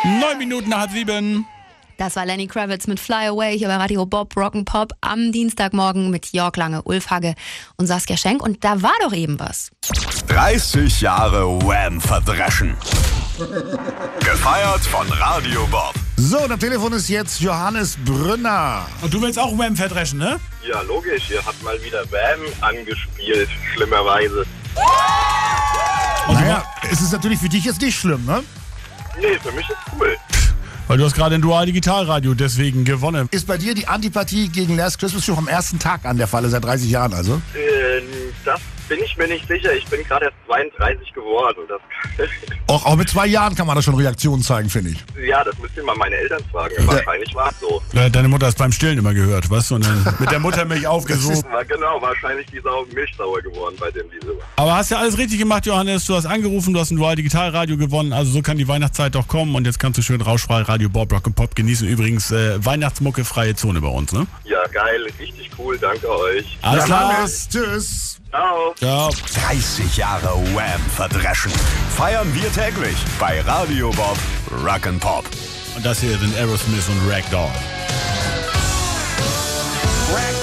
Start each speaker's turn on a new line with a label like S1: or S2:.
S1: 9 Minuten nach 7.
S2: Das war Lenny Kravitz mit Fly Away hier bei Radio Bob Rock'n'Pop am Dienstagmorgen mit Jörg Lange, Ulf Hagge und Saskia Schenk. Und da war doch eben was.
S3: 30 Jahre Wham verdreschen. Gefeiert von Radio Bob.
S4: So, am Telefon ist jetzt Johannes Brünner.
S1: Und du willst auch Wham verdreschen, ne?
S5: Ja, logisch. Ihr habt mal wieder Wham angespielt, schlimmerweise.
S1: Und
S4: Naja, es ist natürlich für dich jetzt nicht schlimm, ne?
S5: Nee, für mich ist cool.
S1: weil du hast gerade ein Dual Digitalradio deswegen gewonnen.
S4: Ist bei dir die Antipathie gegen Last Christmas schon am ersten Tag an der Falle, seit 30 Jahren also?
S5: Das bin ich mir nicht sicher. Ich bin gerade erst 32 geworden.
S4: Auch mit 2 Jahren kann man da schon Reaktionen zeigen, finde ich.
S5: Ja, das müsst ihr mal meine Eltern fragen. Wahrscheinlich war es so.
S1: Deine Mutter ist beim Stillen immer gehört, weißt du? Und dann mit der Muttermilch aufgesogen.
S5: Genau, wahrscheinlich die Milch sauer geworden bei dem Lied.
S1: Aber hast ja alles richtig gemacht, Johannes. Du hast angerufen, du hast ein Dual Digitalradio gewonnen. Also so kann die Weihnachtszeit doch kommen. Und jetzt kannst du schön Rauschfrei Radio Bob Rock'n'Pop genießen. Übrigens Weihnachtsmucke freie Zone bei uns, ne?
S5: Ja, geil. Richtig cool. Danke euch.
S1: Alles klar.
S4: Johannes, tschüss.
S5: Ciao.
S1: Ciao.
S3: 30 Jahre Wham verdreschen. Feiern wir täglich bei Radio Bob Rock'n'Pop.
S1: Und das hier sind Aerosmith und Ragdoll.
S3: Ragdoll.